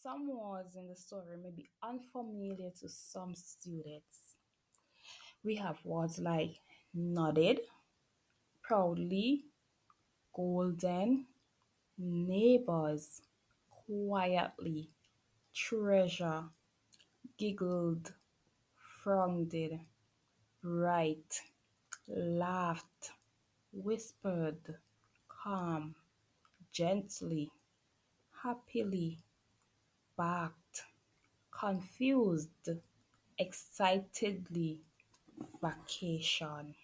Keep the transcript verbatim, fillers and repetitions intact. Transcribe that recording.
Some words in the story may be unfamiliar to some students. We have words like nodded, proudly, golden, neighbors, quietly, treasure, giggled, frowned, bright, laughed, whispered, calm, gently, happily, barked, confused, excitedly, vacation.